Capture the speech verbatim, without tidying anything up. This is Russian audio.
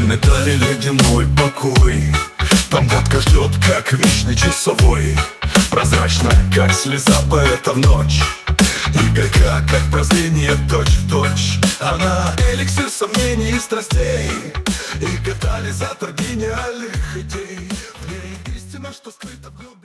Реальный дали ледяной покой. Там гадка ждет, как вечный часовой. Прозрачная, как слеза поэта в ночь, и горька, как прозрение точь в точь. Она эликсир сомнений и страстей, и катализатор гениальных идей. В ней истина, что скрыта в глубине.